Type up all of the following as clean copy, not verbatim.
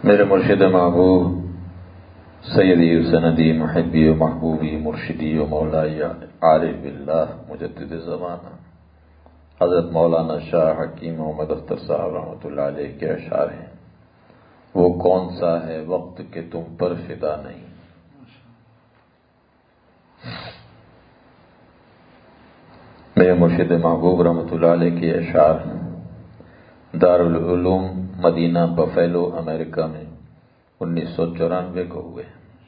میرے مرشد محبوب سیدی و سندی محبی و محبوبی مرشدی و مولائی عارف باللہ مجدد زمانہ حضرت مولانا شاہ حکیم محمد اختر صاحب رحمۃ اللہ علیہ کے اشعار ہیں۔ وہ کون سا ہے وقت کہ تم پر فدا نہیں۔ میرے مرشد محبوب رحمۃ اللہ علیہ کے اشعار دارالعلوم مدینہ بفیلو امریکہ میں 1994 کو ہوئے۔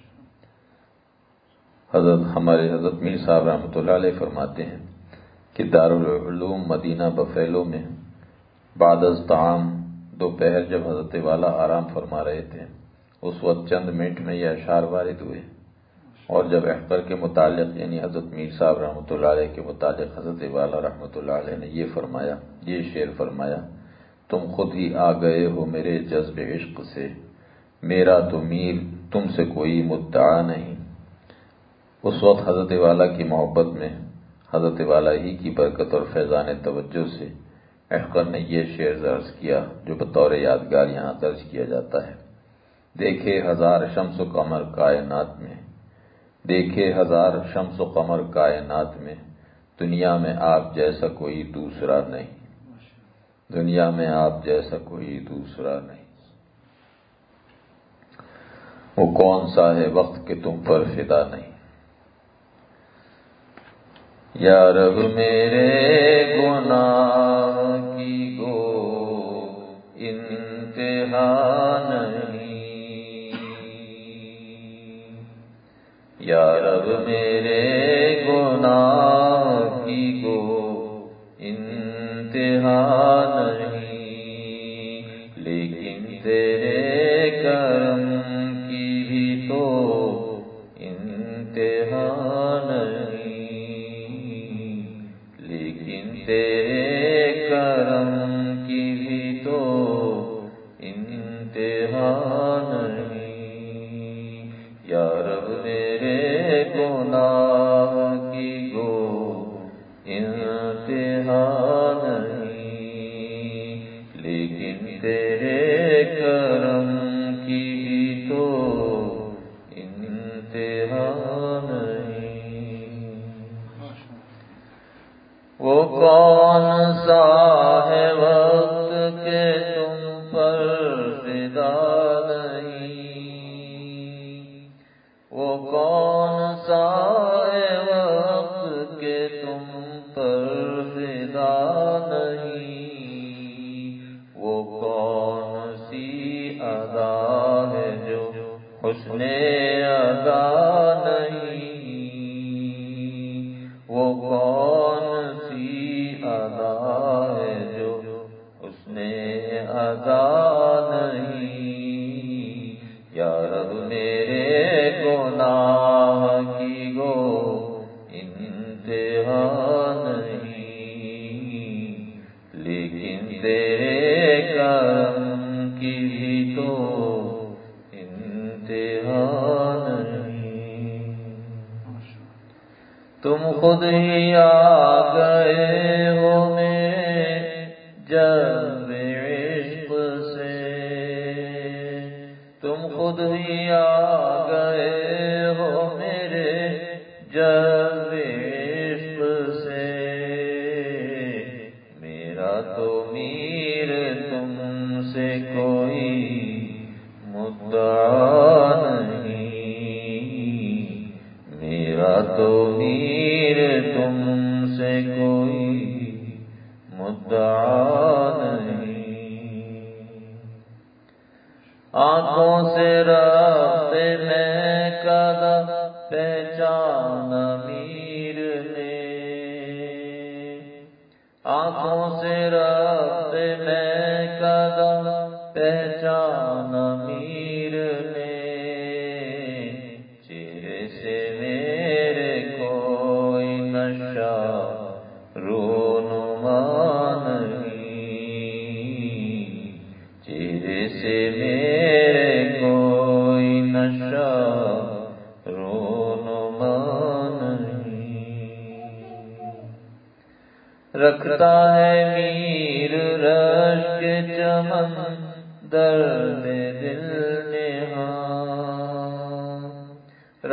ہمارے حضرت میر صاحب رحمۃ اللہ علیہ فرماتے ہیں کہ دارالعلوم مدینہ بفیلو میں بعد از طعام دوپہر جب حضرت والا آرام فرما رہے تھے، اس وقت چند منٹ میں یہ اشعار وارد ہوئے، اور جب احقر کے متعلق یعنی حضرت میر صاحب رحمۃ اللہ علیہ کے متعلق حضرت والا رحمۃ اللہ علیہ نے یہ فرمایا، یہ شعر فرمایا: تم خود ہی آ گئے ہو میرے جذب عشق سے، میرا تو میر تم سے کوئی مدعا نہیں۔ اس وقت حضرت والا کی محبت میں، حضرت والا ہی کی برکت اور فیضان توجہ سے احقر نے یہ شعر درج کیا جو بطور یادگار یہاں درج کیا جاتا ہے: دیکھے ہزار شمس و قمر کائنات میں، دیکھے ہزار شمس و قمر کائنات میں، دنیا میں آپ جیسا کوئی دوسرا نہیں، دنیا میں آپ جیسا کوئی دوسرا نہیں۔ وہ کون سا ہے وقت کہ تم پر فدا نہیں۔ یا رب میرے گناہ کی گو انتہا نہیں، یا رب میرے گناہ کی گو انتہا نہیں، لیکن تیرے کرم کی بھی تو انتہا نہیں، لیکن تیرے کرم کی بھی تو انتہا نہیں، یا رب میرے گناہ کی گو انتہا نہیں، لیکن تیرے کرم کی بھی تو انتہا نہیں۔ وہ کون سا ہے وقت کہ تم پر فدا نہیں، وہ کون سا ہے وقت کہ تم پر فدا نہیں، وہ کون سی ادا ہے جو حسن ادا نہیں، وہ کون سی ادا ہے جو حسن ادا نہیں، یا رب میرے گناہ کی گو انتہا نہیں، لیکن تیرے کرم کی بھی تو انتہا نہیں۔ تم خود ہی آ گئے ہو میرے جذب عشق سے، تم خود ہی آ گئے ہو میرے جذب عشق سے، میرا تو میر تم سے کوئی مدعا نہیں، میرا تو میر تم سے کوئی مدعا نہیں۔ آنکھوں سے ربط میں کدا پہچانا میر نے، آنکھوں سے ربط میں کدا پہچانا میر نے، چہرے سے میرے کوئی نشہ رونما نہیں، چہرے سے میرے کوئی نشہ رونما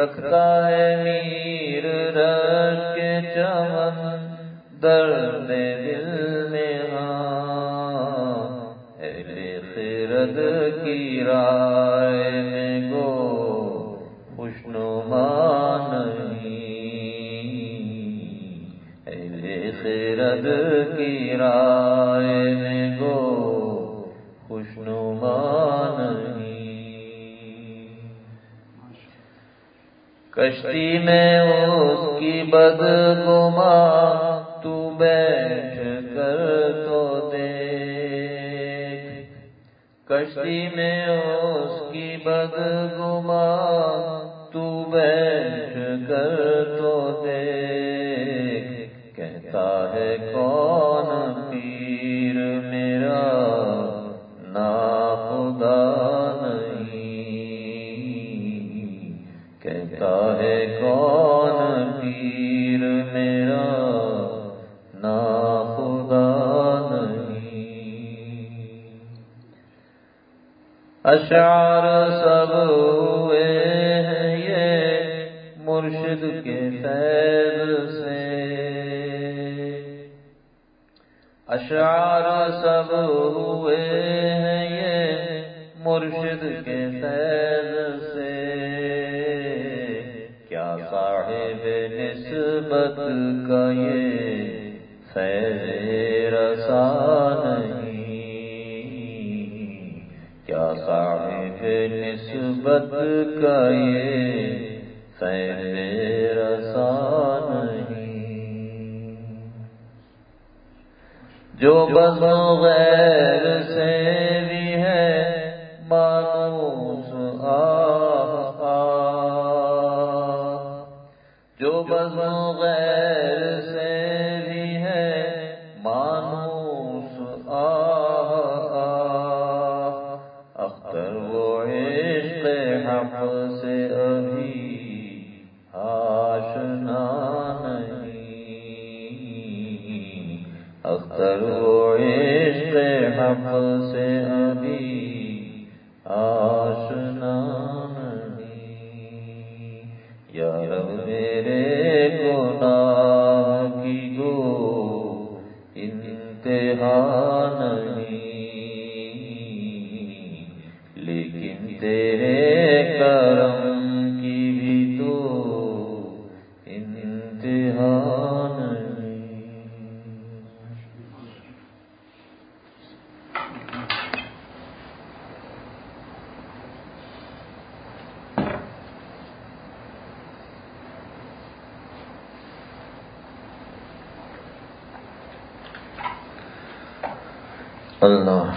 رکھتا ہے میر رش کے چمن درد دل میں ہاں اہل خرد کی رائے میں گو خوشنما نہیں، اہل خرد کی رائے میں گو خوشنما نہیں۔ کشتی میں اس کی بدگمان تو بیٹھ کر تو دیکھ، کشتی میں اس کی بدگمان تو بیٹھ کر تو دیکھ، کہتا ہے کون پیر میرا ناخدا نہیں، کہتا ہے کون پیر میرا ناخدا نہیں۔ اشعار سب ہوئے ہیں یہ مرشد کے فیض سے، اشعار سب ہوئے ہیں یہ مرشد کے فیض سے، کیا صاحب نسبت کا یہ فیض رسا نہیں، کیا صاحب نسبت کا یہ فیض رسا نہیں۔ جو بزم غیر سے بھی ہے مانوس جو بزم غیر سے بھی ہے مانوس اختر وہ عشق حق سے ابھی آشنا نہیں، اختر وہ عشق حق سے ابھی آشنا نہیں۔ یا رب میرے گناہ کی گو انتہا نہیں، لیکن تیرے کرم کی بھی تو انتہا نہیں۔ اللہ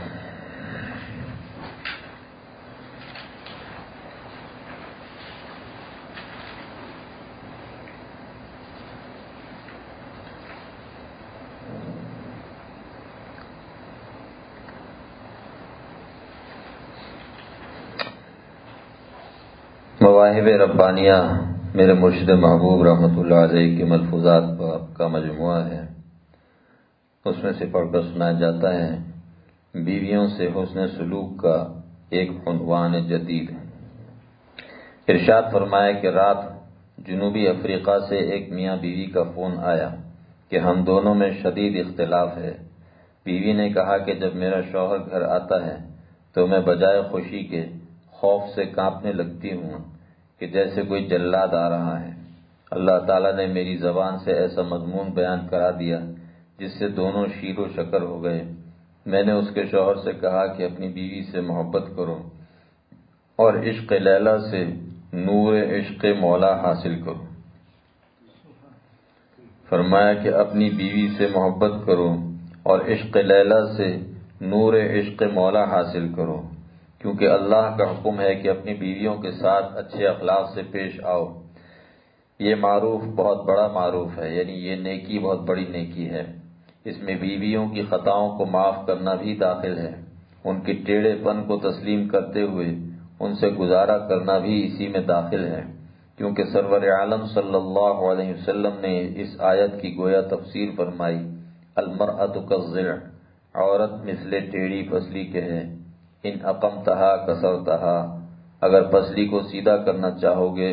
مواہب ربانیہ میرے مرشد محبوب رحمۃ اللہ علیہ کے ملفوظات کا مجموعہ ہے۔ اس میں سے پڑھ کر سنایا جاتا ہے، بیویوں سے حسن سلوک کا ایک عنوان جدید۔ ارشاد فرمایا کہ رات جنوبی افریقہ سے ایک میاں بیوی کا فون آیا کہ ہم دونوں میں شدید اختلاف ہے۔ بیوی نے کہا کہ جب میرا شوہر گھر آتا ہے تو میں بجائے خوشی کے خوف سے کانپنے لگتی ہوں کہ جیسے کوئی جلاد آ رہا ہے۔ اللہ تعالیٰ نے میری زبان سے ایسا مضمون بیان کرا دیا جس سے دونوں شیر و شکر ہو گئے۔ میں نے اس کے شوہر سے کہا کہ اپنی بیوی سے محبت کرو اور عشق لیلا سے نور عشق مولا حاصل کرو۔ فرمایا کہ اپنی بیوی سے محبت کرو اور عشق لیلا سے نور عشق مولا حاصل کرو، کیونکہ اللہ کا حکم ہے کہ اپنی بیویوں کے ساتھ اچھے اخلاق سے پیش آؤ۔ یہ معروف بہت بڑا معروف ہے، یعنی یہ نیکی بہت بڑی نیکی ہے۔ اس میں بیویوں کی خطاؤں کو معاف کرنا بھی داخل ہے، ان کے ٹیڑھے پن کو تسلیم کرتے ہوئے ان سے گزارا کرنا بھی اسی میں داخل ہے، کیونکہ سرور عالم صلی اللہ علیہ وسلم نے اس آیت کی گویا تفسیر فرمائی، المرأۃ کالضلع، عورت مثل ٹیڑھی پسلی کے ہے، ان اقمتہا کسرتہا، اگر پسلی کو سیدھا کرنا چاہو گے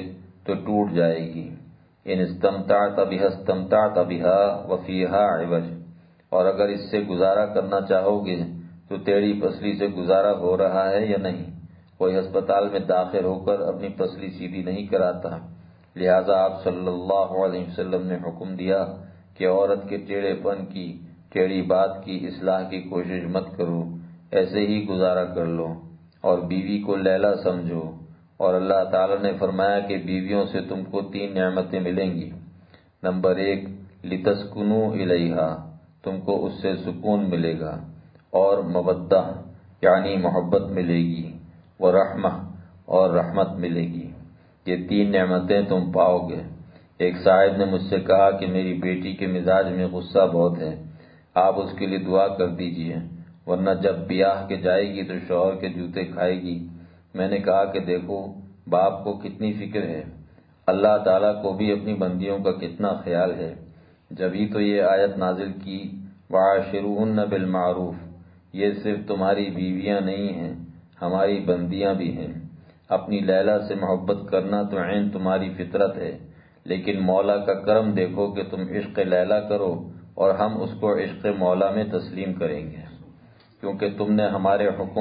تو ٹوٹ جائے گی۔ ان استمتعت بها استمتعت بها وفيها عوج، اور اگر اس سے گزارا کرنا چاہو گے تو تیری پسلی سے گزارا ہو رہا ہے یا نہیں؟ کوئی ہسپتال میں داخل ہو کر اپنی پسلی سیدھی نہیں کراتا، لہذا آپ صلی اللہ علیہ وسلم نے حکم دیا کہ عورت کے ٹیڑھے پن کی، ٹیڑھی بات کی اصلاح کی کوشش مت کرو، ایسے ہی گزارا کر لو اور بیوی کو لیلا سمجھو۔ اور اللہ تعالی نے فرمایا کہ بیویوں سے تم کو 3 نعمتیں ملیں گی۔ نمبر 1، لتسکنوا الیہا، تم کو اس سے سکون ملے گا، اور مودہ یعنی محبت ملے گی، ورحمہ اور رحمت ملے گی۔ یہ 3 نعمتیں تم پاؤ گے۔ ایک صاحب نے مجھ سے کہا کہ میری بیٹی کے مزاج میں غصہ بہت ہے، آپ اس کے لیے دعا کر دیجئے، ورنہ جب بیاہ کے جائے گی تو شوہر کے جوتے کھائے گی۔ میں نے کہا کہ دیکھو باپ کو کتنی فکر ہے، اللہ تعالیٰ کو بھی اپنی بندیوں کا کتنا خیال ہے، جبھی تو یہ آیت نازل کی وعاشروہن بالمعروف۔ یہ صرف تمہاری بیویاں نہیں ہیں، ہماری بندیاں بھی ہیں۔ اپنی لیلا سے محبت کرنا تو عین تمہاری فطرت ہے، لیکن مولا کا کرم دیکھو کہ تم عشق لیلا کرو اور ہم اس کو عشق مولا میں تسلیم کریں گے، کیونکہ تم نے ہمارے حکم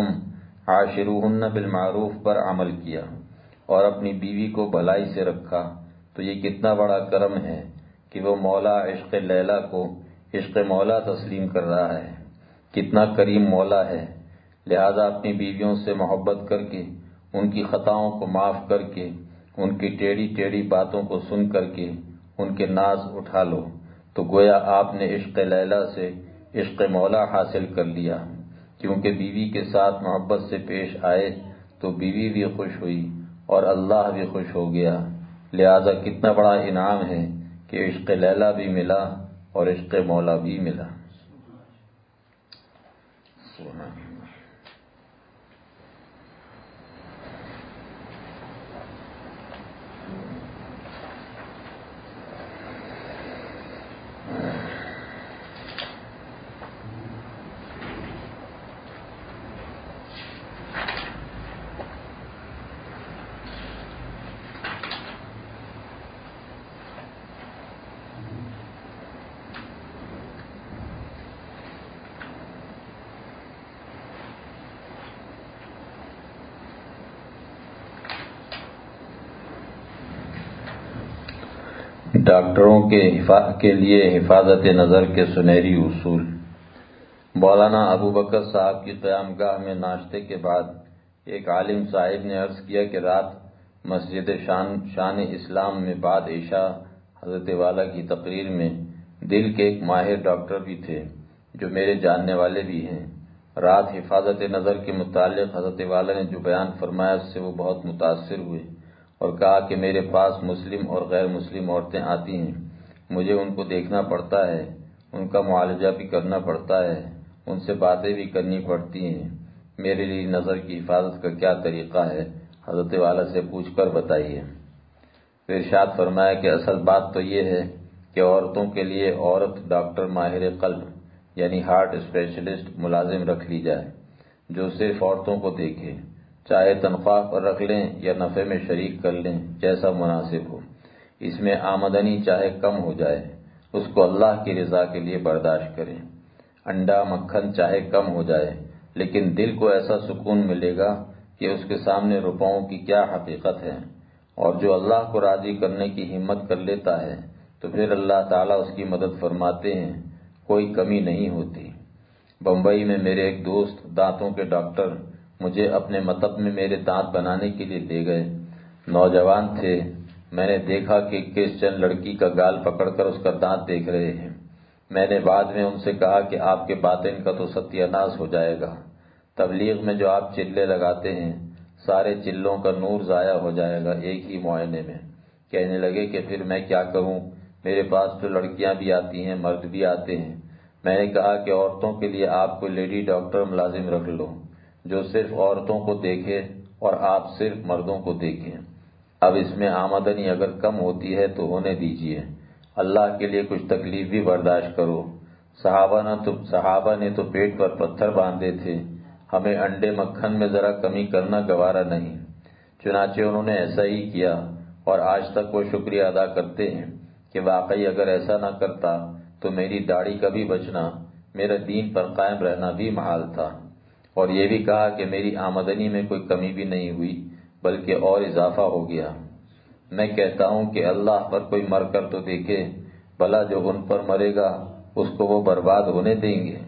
عاشروہن بالمعروف پر عمل کیا اور اپنی بیوی کو بھلائی سے رکھا۔ تو یہ کتنا بڑا کرم ہے کہ وہ مولا عشق لیلا کو عشق مولا تسلیم کر رہا ہے، کتنا کریم مولا ہے۔ لہذا اپنی بیویوں سے محبت کر کے، ان کی خطاؤں کو معاف کر کے، ان کی ٹیڑھی ٹیڑھی باتوں کو سن کر کے ان کے ناز اٹھا لو، تو گویا آپ نے عشق لیلا سے عشق مولا حاصل کر لیا۔ کیونکہ بیوی کے ساتھ محبت سے پیش آئے تو بیوی بھی خوش ہوئی اور اللہ بھی خوش ہو گیا۔ لہذا کتنا بڑا انعام ہے کہ عشق لیلا بھی ملا اور عشق مولا بھی ملا۔ ڈاکٹروں کے لیے حفاظت نظر کے سنہری اصول۔ مولانا ابو بکر صاحب کی قیام گاہ میں ناشتے کے بعد ایک عالم صاحب نے عرض کیا کہ رات مسجد شان اسلام میں بعد عشاء حضرت والا کی تقریر میں دل کے ایک ماہر ڈاکٹر بھی تھے جو میرے جاننے والے بھی ہیں۔ رات حفاظت نظر کے متعلق حضرت والا نے جو بیان فرمایا اس سے وہ بہت متاثر ہوئے اور کہا کہ میرے پاس مسلم اور غیر مسلم عورتیں آتی ہیں، مجھے ان کو دیکھنا پڑتا ہے، ان کا معالجہ بھی کرنا پڑتا ہے، ان سے باتیں بھی کرنی پڑتی ہیں، میرے لیے نظر کی حفاظت کا کیا طریقہ ہے، حضرت والا سے پوچھ کر بتائیے۔ پھر ارشاد فرمایا کہ اصل بات تو یہ ہے کہ عورتوں کے لیے عورت ڈاکٹر ماہر قلب یعنی ہارٹ اسپیشلسٹ ملازم رکھ لی جائے، جو صرف عورتوں کو دیکھے، چاہے تنخواہ پر رکھ لیں یا نفع میں شریک کر لیں، جیسا مناسب ہو، اس میں آمدنی چاہے کم ہو جائے، اس کو اللہ کی رضا کے لیے برداشت کریں، انڈا مکھن چاہے کم ہو جائے، لیکن دل کو ایسا سکون ملے گا کہ اس کے سامنے روپوں کی کیا حقیقت ہے، اور جو اللہ کو راضی کرنے کی ہمت کر لیتا ہے تو پھر اللہ تعالیٰ اس کی مدد فرماتے ہیں، کوئی کمی نہیں ہوتی۔ بمبئی میں میرے ایک دوست دانتوں کے ڈاکٹر مجھے اپنے مطب میں میرے دانت بنانے کے لیے لے گئے۔ نوجوان تھے، میں نے دیکھا کہ کرسچن لڑکی کا گال پکڑ کر اس کا دانت دیکھ رہے ہیں۔ میں نے بعد میں ان سے کہا کہ آپ کے باطن کا تو ستیہ ناش ہو جائے گا، تبلیغ میں جو آپ چلے لگاتے ہیں سارے چلوں کا نور ضائع ہو جائے گا ایک ہی معائنے میں۔ کہنے لگے کہ پھر میں کیا کروں، میرے پاس تو لڑکیاں بھی آتی ہیں، مرد بھی آتے ہیں۔ میں نے کہا کہ عورتوں کے لیے آپ کو لیڈی ڈاکٹر ملازم رکھ لو جو صرف عورتوں کو دیکھے اور آپ صرف مردوں کو دیکھیں۔ اب اس میں آمدنی اگر کم ہوتی ہے تو ہونے دیجیے، اللہ کے لیے کچھ تکلیف بھی برداشت کرو۔ صحابہ نے تو پیٹ پر پتھر باندھے تھے، ہمیں انڈے مکھن میں ذرا کمی کرنا گوارا نہیں۔ چنانچہ انہوں نے ایسا ہی کیا، اور آج تک وہ شکریہ ادا کرتے ہیں کہ واقعی اگر ایسا نہ کرتا تو میری داڑھی کا بھی بچنا، میرا دین پر قائم رہنا بھی محال تھا۔ اور یہ بھی کہا کہ میری آمدنی میں کوئی کمی بھی نہیں ہوئی بلکہ اور اضافہ ہو گیا۔ میں کہتا ہوں کہ اللہ پر کوئی مر کر تو دیکھے، بھلا جو ان پر مرے گا اس کو وہ برباد ہونے دیں گے۔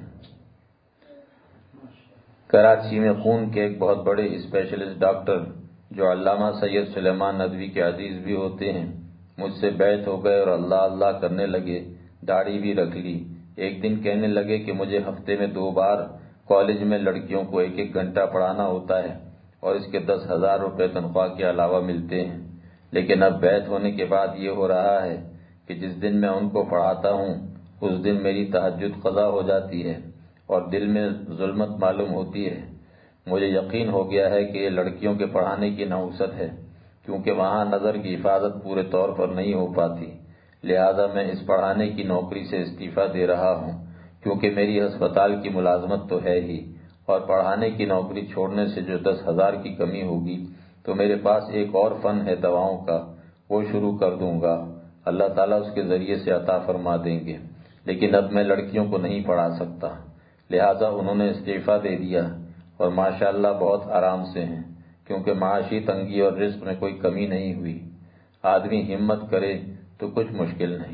کراچی میں خون کے ایک بہت بڑے اسپیشلسٹ ڈاکٹر جو علامہ سید سلیمان ندوی کے عزیز بھی ہوتے ہیں مجھ سے بیعت ہو گئے اور اللہ اللہ کرنے لگے، داڑھی بھی رکھ لی۔ ایک دن کہنے لگے کہ مجھے ہفتے میں 2 بار کالج میں لڑکیوں کو 1 گھنٹہ پڑھانا ہوتا ہے اور اس کے 10,000 روپے تنخواہ کے علاوہ ملتے ہیں، لیکن اب بیعت ہونے کے بعد یہ ہو رہا ہے کہ جس دن میں ان کو پڑھاتا ہوں اس دن میری تہجد قضا ہو جاتی ہے اور دل میں ظلمت معلوم ہوتی ہے۔ مجھے یقین ہو گیا ہے کہ یہ لڑکیوں کے پڑھانے کی نحوست ہے، کیونکہ وہاں نظر کی حفاظت پورے طور پر نہیں ہو پاتی، لہذا میں اس پڑھانے کی نوکری سے استعفیٰ دے رہا ہوں، کیونکہ میری ہسپتال کی ملازمت تو ہے ہی، اور پڑھانے کی نوکری چھوڑنے سے جو 10,000 کی کمی ہوگی تو میرے پاس ایک اور فن ہے دواؤں کا، وہ شروع کر دوں گا، اللہ تعالیٰ اس کے ذریعے سے عطا فرما دیں گے، لیکن اب میں لڑکیوں کو نہیں پڑھا سکتا، لہذا انہوں نے استعفیٰ دے دیا اور ماشاءاللہ بہت آرام سے ہیں، کیونکہ معاشی تنگی اور رزق میں کوئی کمی نہیں ہوئی۔ آدمی ہمت کرے تو کچھ مشکل نہیں۔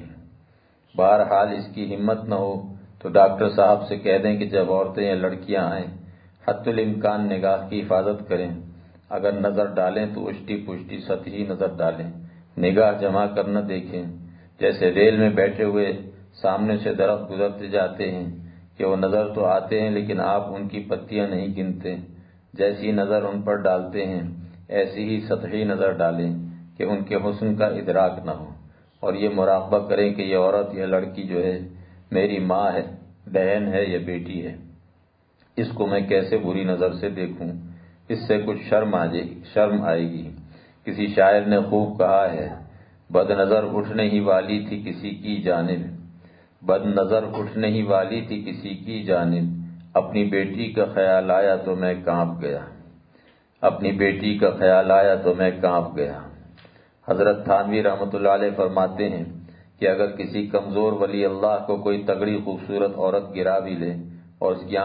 بہرحال اس کی ہمت نہ ہو تو ڈاکٹر صاحب سے کہہ دیں کہ جب عورتیں یا لڑکیاں آئیں حتی الامکان نگاہ کی حفاظت کریں، اگر نظر ڈالیں تو اشٹی پشٹی سطحی نظر ڈالیں، نگاہ جمع کر نہ دیکھیں، جیسے ریل میں بیٹھے ہوئے سامنے سے درخت گزرتے جاتے ہیں کہ وہ نظر تو آتے ہیں لیکن آپ ان کی پتیاں نہیں گنتے، جیسی نظر ان پر ڈالتے ہیں ایسی ہی سطحی نظر ڈالیں کہ ان کے حسن کا ادراک نہ ہو، اور یہ مراقبہ کریں کہ یہ عورت یا لڑکی جو ہے میری ماں ہے، بہن ہے یا بیٹی ہے، اس کو میں کیسے بری نظر سے دیکھوں، اس سے کچھ شرم آئے گی۔ کسی شاعر نے خوب کہا ہے، بد نظر اٹھنے ہی والی تھی کسی کی جانب، بد نظر اٹھنے ہی والی تھی کسی کی جانب، اپنی بیٹی کا خیال آیا تو میں کانپ گیا، اپنی بیٹی کا خیال آیا تو میں کانپ گیا۔ حضرت تھانوی رحمۃ اللہ علیہ فرماتے ہیں کہ اگر کسی کمزور ولی اللہ کو کوئی تگڑی خوبصورت عورت گرا بھی لے اور اس کی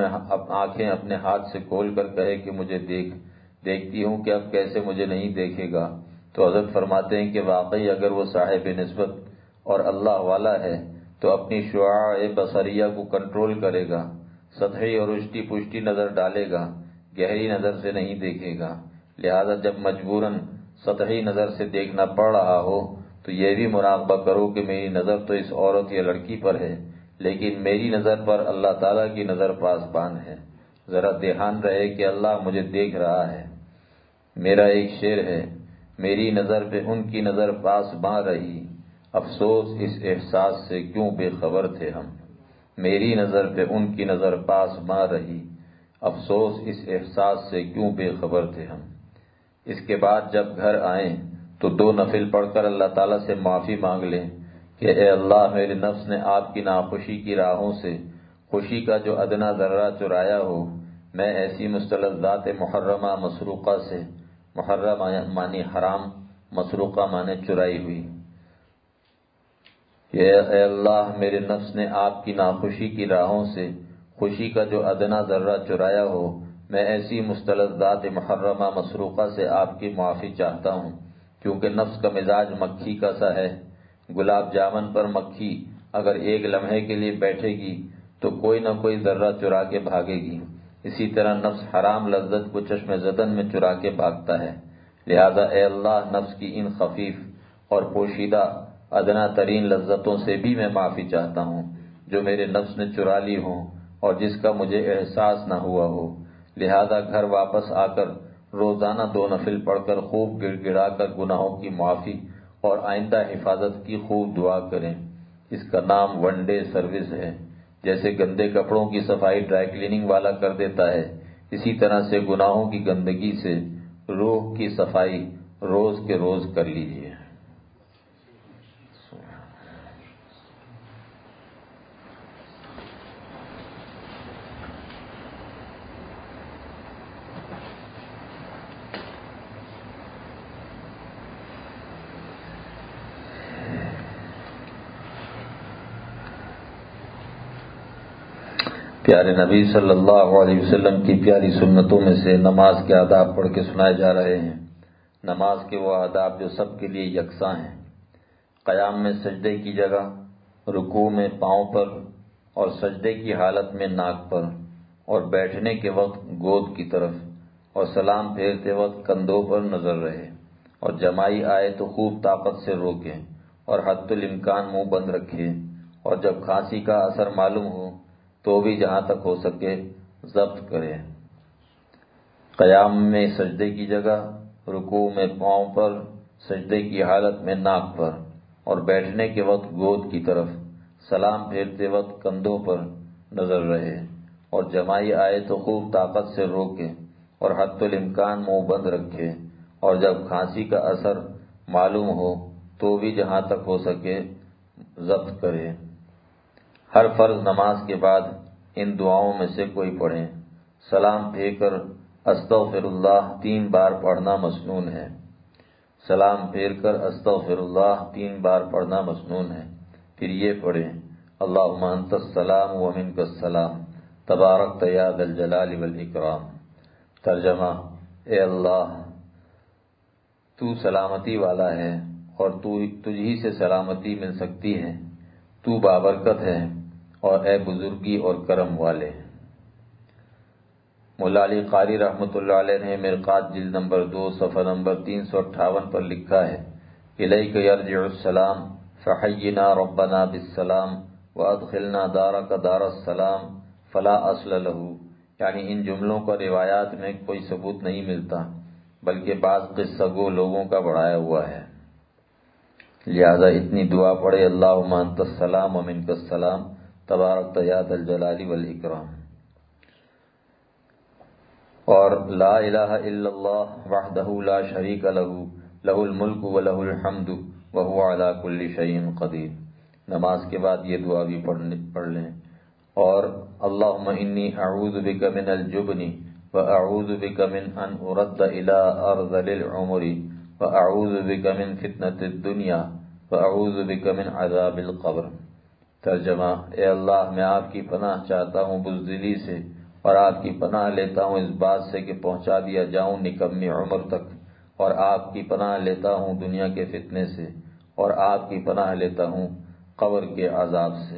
آنکھیں اپنے ہاتھ سے کھول کر کہے کہ مجھے دیکھتی ہوں کہ اب کیسے مجھے نہیں دیکھے گا، تو حضرت فرماتے ہیں کہ واقعی اگر وہ صاحب نسبت اور اللہ والا ہے تو اپنی شعاع بصریہ کو کنٹرول کرے گا، سطحی اور اشٹی پشٹی نظر ڈالے گا، گہری نظر سے نہیں دیکھے گا۔ لہذا جب مجبوراً سطحی نظر سے دیکھنا پڑ رہا ہو تو یہ بھی مراقبہ کرو کہ میری نظر تو اس عورت یا لڑکی پر ہے لیکن میری نظر پر اللہ تعالیٰ کی نظر پاسبان ہے، ذرا دھیان رہے کہ اللہ مجھے دیکھ رہا ہے۔ میرا ایک شعر ہے، میری نظر پہ ان کی نظر پاسباں رہی، افسوس اس احساس سے کیوں بے خبر تھے ہم، میری نظر پہ ان کی نظر پاسباں رہی، افسوس اس احساس سے کیوں بے خبر تھے ہم۔ اس کے بعد جب گھر آئیں تو 2 نفل پڑھ کر اللہ تعالیٰ سے معافی مانگ لیں کہ اے اللہ میرے نفس نے آپ کی ناخوشی کی راہوں سے خوشی کا جو ادنا ذرہ چرایا ہو، میں ایسی مستلذات محرمہ مسروقہ سے، محرم معنی حرام، مسروقہ معنی چرائی ہوئی، کہ اے اللہ میرے نفس نے آپ کی ناخوشی کی راہوں سے خوشی کا جو ادنا ذرہ چرایا ہو، میں ایسی مستلذات محرمہ مسروقہ سے آپ کی معافی چاہتا ہوں، کیونکہ نفس کا مزاج مکھی کا سا ہے، گلاب جامن پر مکھی اگر ایک لمحے کے لیے بیٹھے گی تو کوئی نہ کوئی ذرہ چرا کے بھاگے گی، اسی طرح نفس حرام لذت کو چشم زدن میں چرا کے بھاگتا ہے۔ لہذا اے اللہ نفس کی ان خفیف اور پوشیدہ ادنا ترین لذتوں سے بھی میں معافی چاہتا ہوں جو میرے نفس نے چرا لی ہوں اور جس کا مجھے احساس نہ ہوا ہو۔ لہذا گھر واپس آ کر روزانہ 2 نفل پڑھ کر خوب گڑ گڑا کر گناہوں کی معافی اور آئندہ حفاظت کی خوب دعا کریں۔ اس کا نام 1 ڈے سروس ہے۔ جیسے گندے کپڑوں کی صفائی ڈرائی کلیننگ والا کر دیتا ہے، اسی طرح سے گناہوں کی گندگی سے روح کی صفائی روز کے روز کر لیجیے۔ پیارے نبی صلی اللہ علیہ وسلم کی پیاری سنتوں میں سے نماز کے آداب پڑھ کے سنائے جا رہے ہیں۔ نماز کے وہ آداب جو سب کے لیے یکساں ہیں۔ قیام میں سجدے کی جگہ، رکوع میں پاؤں پر اور سجدے کی حالت میں ناک پر، اور بیٹھنے کے وقت گود کی طرف، اور سلام پھیرتے وقت کندھوں پر نظر رہے، اور جمائی آئے تو خوب طاقت سے روکے اور حد الامکان منہ بند رکھے، اور جب کھانسی کا اثر معلوم ہو تو بھی جہاں تک ہو سکے ضبط کرے۔ قیام میں سجدے کی جگہ، رکوع میں پاؤں پر، سجدے کی حالت میں ناک پر، اور بیٹھنے کے وقت گود کی طرف، سلام پھیرتے وقت کندھوں پر نظر رہے، اور جمائی آئے تو خوب طاقت سے روکے اور حد الامکان منہ بند رکھے، اور جب کھانسی کا اثر معلوم ہو تو بھی جہاں تک ہو سکے ضبط کرے۔ ہر فرض نماز کے بعد ان دعاؤں میں سے کوئی پڑھیں۔ سلام پھیر کر استغفر اللہ 3 بار پڑھنا مسنون ہے۔ سلام پھیر کر استغفر اللہ 3 بار پڑھنا مسنون ہے۔ پھر یہ پڑھیں، اللہم انت السلام ومنک السلام تبارکت یا ذا الجلال والاکرام۔ ترجمہ: اے اللہ، تو سلامتی والا ہے اور تجھ ہی سے سلامتی مل سکتی ہے، تو بابرکت ہے اور اے بزرگی اور کرم والے۔ مولا علی قاری رحمۃ اللہ علیہ نے مرقات جلد نمبر 2 صفحہ نمبر 358 پر لکھا ہے، الیک یرجع السلام فحینا ربنا بالسلام وادخلنا دارک دار السلام فلا اصل لہ، یعنی ان جملوں کا روایات میں کوئی ثبوت نہیں ملتا بلکہ بعض قصہ گو لوگوں کا بڑھایا ہوا ہے، لہذا اتنی دعا پڑھے، اللہم انت السلام ومنک السلام تبارکت یا ذا الجلال والاکرام۔ اور لا الہ الا اللہ وحدہ لا شریک لہ لہ الملک ولہ الحمد وہو علی کل شیء قدیر۔ نماز کے بعد یہ دعا بھی پڑھ لیں۔ اور اللہم انی اعوذ بک من الجبن واعوذ بک من ان ارد الی ارذل العمر واعوذ بک من فتنۃ الدنیا واعوذ بک من عذاب القبر۔ ترجمہ: اے اللہ، میں آپ کی پناہ چاہتا ہوں بزدلی سے، اور آپ کی پناہ لیتا ہوں اس بات سے کہ پہنچا دیا جاؤں نکمی عمر تک، اور آپ کی پناہ لیتا ہوں دنیا کے فتنے سے، اور آپ کی پناہ لیتا ہوں قبر کے عذاب سے۔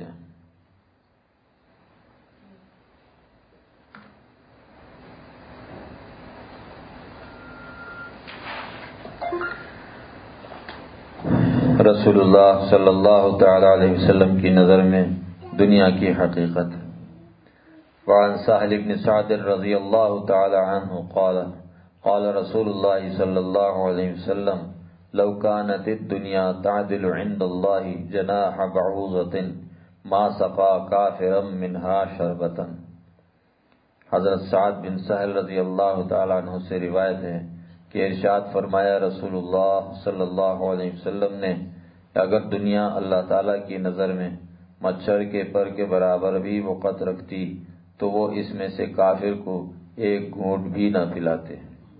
رسول اللہ صلی اللہ تعالی علیہ وسلم کی نظر میں دنیا کی حقیقت۔ وعن سہل بن سعد رضی اللہ تعالی عنہ قال قال رسول اللہ صلی اللہ علیہ وسلم لو كانت الدنيا تعدل عند الله جناح بعوضة ما سقى كافرا منها شربة۔ حضرت سعد بن سہل رضی اللہ تعالی عنہ سے روایت ہے کہ ارشاد فرمایا رسول اللہ صلی اللہ علیہ وسلم نے کہ اگر دنیا اللہ تعالیٰ کی نظر میں مچھر کے پر کے برابر بھی وقت رکھتی تو وہ اس میں سے کافر کو ایک گھونٹ بھی نہ پلاتے۔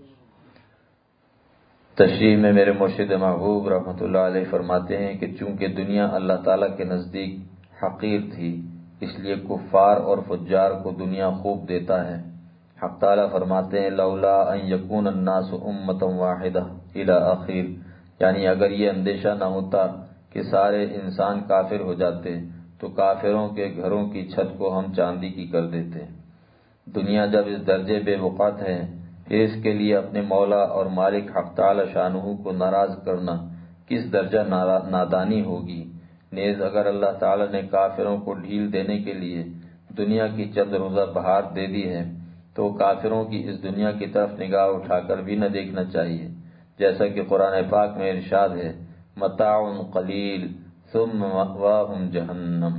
تشریح میں میرے مرشد محبوب رحمۃ اللہ علیہ فرماتے ہیں کہ چونکہ دنیا اللہ تعالیٰ کے نزدیک حقیر تھی، اس لیے کفار اور فجار کو دنیا خوب دیتا ہے۔ حق تعالیٰ فرماتے ہیں لولا ان یکون الناس امۃ واحدہ الی آخر، یعنی اگر یہ اندیشہ نہ ہوتا کہ سارے انسان کافر ہو جاتے تو کافروں کے گھروں کی چھت کو ہم چاندی کی کر دیتے۔ دنیا جب اس درجے بے وقت ہے کہ اس کے لیے اپنے مولا اور مالک حق تعالی شانہ کو ناراض کرنا کس درجہ نادانی ہوگی، نیز اگر اللہ تعالی نے کافروں کو ڈھیل دینے کے لیے دنیا کی چند روزہ بہار دے دی ہے تو کافروں کی اس دنیا کی طرف نگاہ اٹھا کر بھی نہ دیکھنا چاہیے، جیسا کہ قرآن پاک میں ارشاد ہے متاع قلیل ثم مأواہم جہنم۔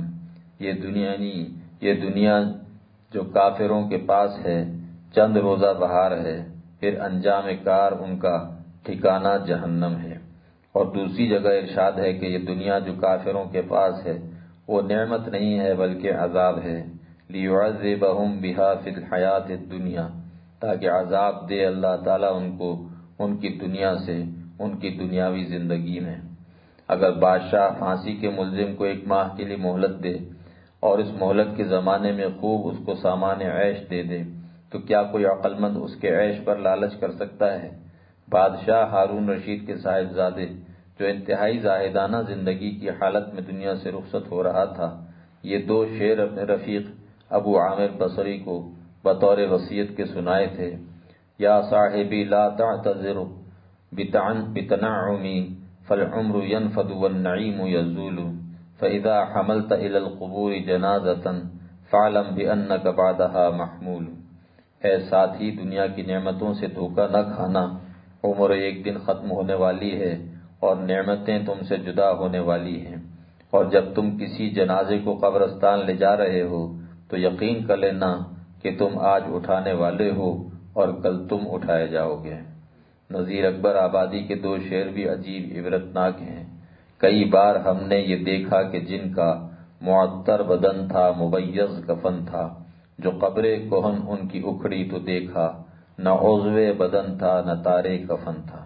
یہ دنیا جو کافروں کے پاس ہے چند روزہ بہار ہے، پھر انجام کار ان کا ٹھکانہ جہنم ہے۔ اور دوسری جگہ ارشاد ہے کہ یہ دنیا جو کافروں کے پاس ہے وہ نعمت نہیں ہے بلکہ عذاب ہے، لیعذبہم بہا فی الحیات الدنیا، تاکہ عذاب دے اللہ تعالیٰ ان کو ان کی دنیا سے، ان کی دنیاوی زندگی میں۔ اگر بادشاہ پھانسی کے ملزم کو 1 ماہ کے لیے مہلت دے اور اس مہلت کے زمانے میں خوب اس کو سامان عیش دے دے تو کیا کوئی عقل مند اس کے عیش پر لالچ کر سکتا ہے؟ بادشاہ ہارون رشید کے صاحبزادے جو انتہائی زاہدانہ زندگی کی حالت میں دنیا سے رخصت ہو رہا تھا، یہ 2 شعر اپنے رفیق ابو عامر بصری کو بطور وصیت کے سنائے تھے۔ یا صاحبی لا تعتذر بتنعمی فالعمر ينفد والنعیم یزول فإذا حملت إلى القبور جنازة فاعلم بأنك بعدها محمول۔ اے ساتھی، دنیا کی نعمتوں سے دھوکہ نہ کھانا، عمر ایک دن ختم ہونے والی ہے اور نعمتیں تم سے جدا ہونے والی ہیں، اور جب تم کسی جنازے کو قبرستان لے جا رہے ہو تو یقین کر لینا کہ تم آج اٹھانے والے ہو اور کل تم اٹھائے جاؤ گے۔ نذیر اکبر آبادی کے 2 شعر بھی عجیب عبرتناک ہیں۔ کئی بار ہم نے یہ دیکھا کہ جن کا معطر بدن تھا، مبیض کفن تھا، جو قبر کہن ان کی اکھڑی تو دیکھا، نہ عضو بدن تھا نہ تارے کفن تھا۔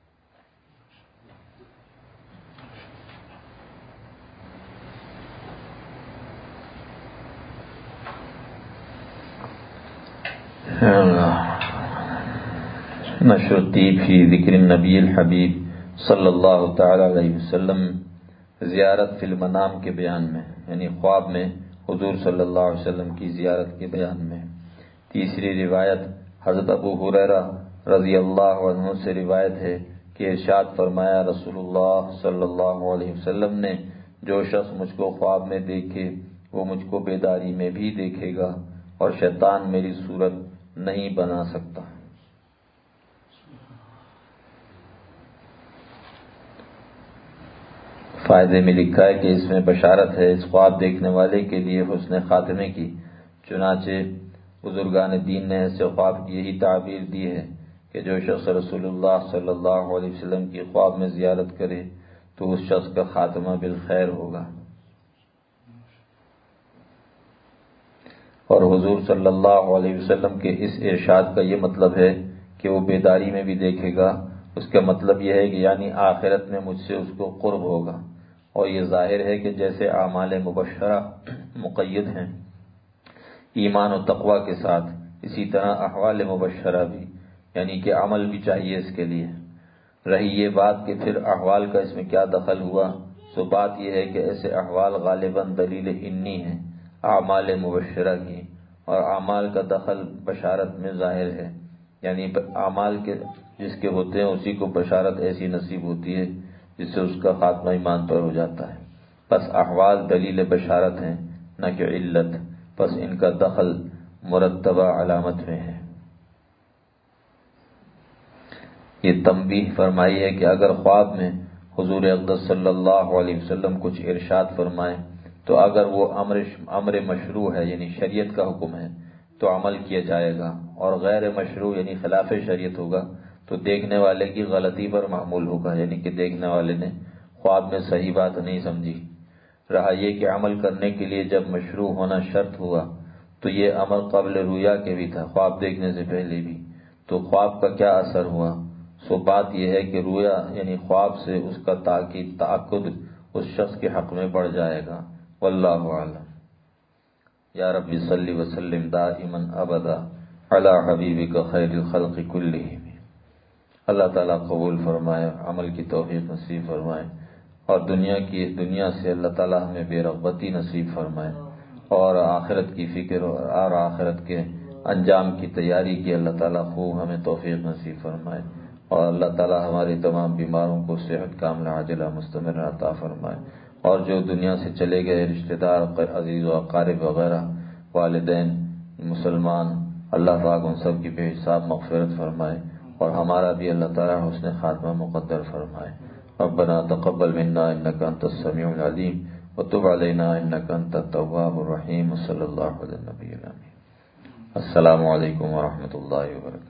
نشر الطیب فی ذکر النبی الحبیب صلی اللہ تعالی علیہ وسلم، زیارت فی المنام کے بیان میں، یعنی خواب میں حضور صلی اللہ علیہ وسلم کی زیارت کے بیان میں۔ تیسری روایت حضرت ابو ہریرہ رضی اللہ عنہ سے روایت ہے کہ ارشاد فرمایا رسول اللہ صلی اللہ علیہ وسلم نے، جو شخص مجھ کو خواب میں دیکھے وہ مجھ کو بیداری میں بھی دیکھے گا اور شیطان میری صورت نہیں بنا سکتا۔ فائدے میں لکھا ہے کہ اس میں بشارت ہے اس خواب دیکھنے والے کے لیے حسن خاتمے کی، چنانچہ بزرگان دین نے ایسے خواب کی یہی تعبیر دی ہے کہ جو شخص رسول اللہ صلی اللہ علیہ وسلم کی خواب میں زیارت کرے تو اس شخص کا خاتمہ بالخیر ہوگا۔ اور حضور صلی اللہ علیہ وسلم کے اس ارشاد کا یہ مطلب ہے کہ وہ بیداری میں بھی دیکھے گا، اس کا مطلب یہ ہے کہ یعنی آخرت میں مجھ سے اس کو قرب ہوگا۔ اور یہ ظاہر ہے کہ جیسے اعمال مبشرہ مقید ہیں ایمان و تقوی کے ساتھ، اسی طرح احوال مبشرہ بھی، یعنی کہ عمل بھی چاہیے اس کے لیے۔ رہی یہ بات کہ پھر احوال کا اس میں کیا دخل ہوا، سو بات یہ ہے کہ ایسے احوال غالباً دلیل انی ہیں اعمال مبشرہ کی، اور اعمال کا دخل بشارت میں ظاہر ہے، یعنی اعمال کے جس کے ہوتے ہیں اسی کو بشارت ایسی نصیب ہوتی ہے جس سے اس کا خاتمہ ایمان پر ہو جاتا ہے۔ بس احوال دلیل بشارت ہیں نہ کہ علت، بس ان کا دخل مرتبہ علامت میں ہے۔ یہ تنبیہ فرمائی ہے کہ اگر خواب میں حضور اقدس صلی اللہ علیہ وسلم کچھ ارشاد فرمائے تو اگر وہ امر مشروع ہے یعنی شریعت کا حکم ہے تو عمل کیا جائے گا، اور غیر مشروع یعنی خلاف شریعت ہوگا تو دیکھنے والے کی غلطی پر معمول ہوگا، یعنی کہ دیکھنے والے نے خواب میں صحیح بات نہیں سمجھی۔ رہا یہ کہ عمل کرنے کے لیے جب مشروع ہونا شرط ہوا تو یہ امر قبل رؤیا کے بھی تھا، خواب دیکھنے سے پہلے بھی، تو خواب کا کیا اثر ہوا؟ سو بات یہ ہے کہ رؤیا یعنی خواب سے اس کا تعاقد اس شخص کے حق میں بڑھ جائے گا۔ واللہ اعلم۔ یا رب صلی وسلم دائما ابدا علی حبیبک خیر الخلق کلہم۔ اللہ تعالیٰ قبول فرمائے، عمل کی توفیق نصیب فرمائے، اور دنیا سے اللہ تعالیٰ ہمیں بے رغبتی نصیب فرمائے، اور آخرت کی فکر اور آخرت کے انجام کی تیاری کی اللہ تعالیٰ خوب ہمیں توفیق نصیب فرمائے، اور اللہ تعالیٰ ہماری تمام بیماروں کو صحت کاملہ عاجلہ مستمر عطا فرمائے، اور جو دنیا سے چلے گئے رشتہ دار عزیز و اقارب وغیرہ والدین مسلمان، اللہ پاک ان سب کی بے حساب مغفرت فرمائے، اور ہمارا بھی اللہ تعالیٰ حسن خاتمہ مقدر فرمائے۔ ربنا تقبل منا انك انت السميع العليم وتب علينا انك انت التواب الرحيم، صلی اللہ علیہ وسلم۔ السلام علیکم ورحمۃ اللہ وبرکاتہ۔